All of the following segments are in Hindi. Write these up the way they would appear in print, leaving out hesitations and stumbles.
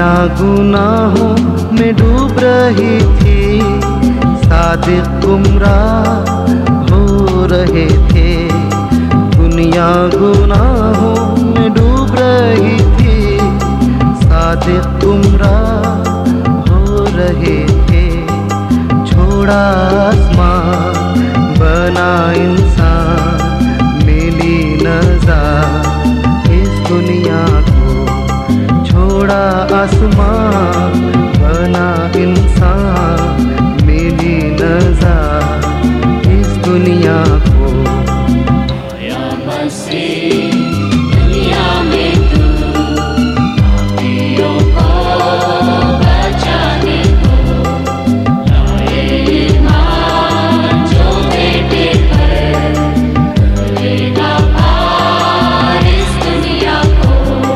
दुनिया गुनाहों में डूब रही थी, सादिक गुमराह हो रहे थे। दुनिया गुनाहों में डूब रही थी, सादिक गुमराह हो रहे थे। छोड़ा आसमान बना इंसान, मिली नज़र इस दुनिया को। छोड़ा आसमान बना इंसान, मिली नज़र इस दुनिया को। या मसीह दुनिया में तू पापियों को बचाने को लाए ईमान, जो बेटे पर करेगा पार इस दुनिया को।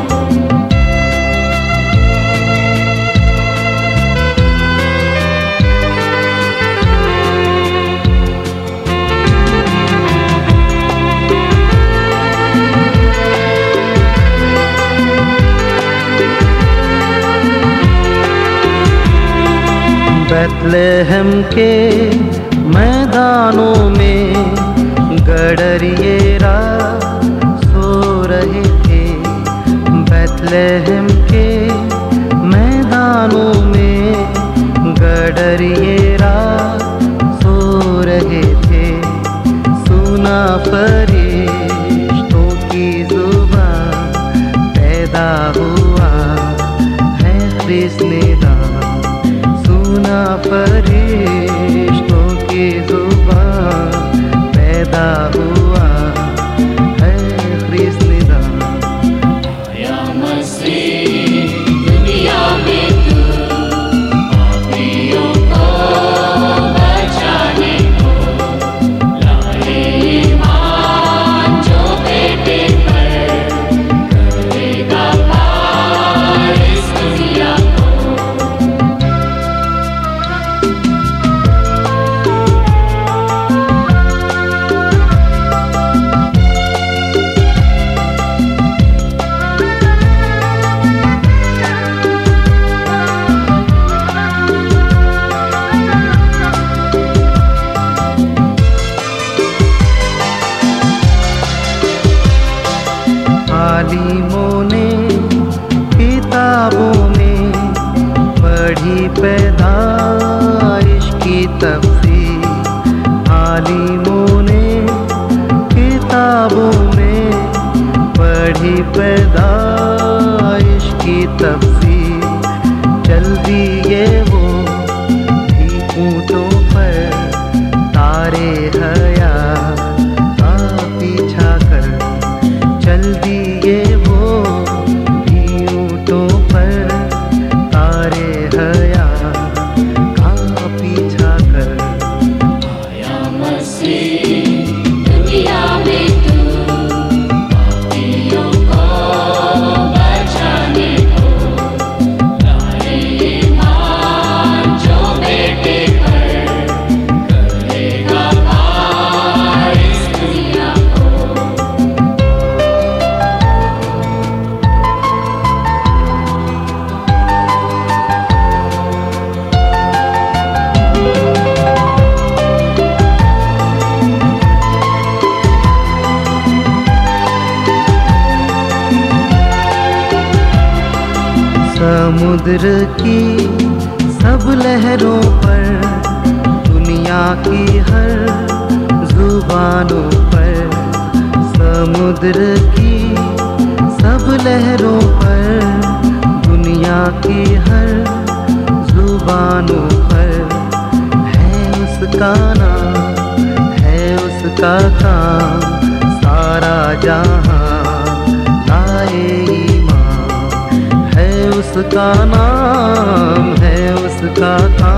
बैतलहम के मैदानों में गडरिये सो रहे थे। बैतलहम के मैदानों में गडरिये सो रहे थे। सुना फरिश्तों की जुबान, पैदा हुआ है ख्रिस्त निदान। सुना फरिश्तों की जुबान, पैदा हुआ है ख्रिस्त निदान। या मसीह दुनिया में तू पापियों को बचाने को लाए ईमान, जो बेटे पर करेगा पार इस दुनिया को। आलिमों ने किताबों में पढ़ी पैदाइश की तफसीर। आलिमों ने किताबों में पढ़ी पैदाइश की तफसीर। चल दिए वो भी ऊँटों पर, तारे हया का पीछा कर। चल दिए वो भी ऊँटों पर, तारे हया का पीछा कर। या मसीह दुनिया में तू पापियों को बचाने को लाए ईमान, जो बेटे पर करेगा पार इस दुनिया को। समुद्र की सब लहरों पर, दुनिया की हर जुबानों पर। समुद्र की सब लहरों पर, दुनिया की हर जुबानों पर। है उसका नाम, है उसका काम, सारा जहां लाए ईमान। है उसका नाम, है उसका काम,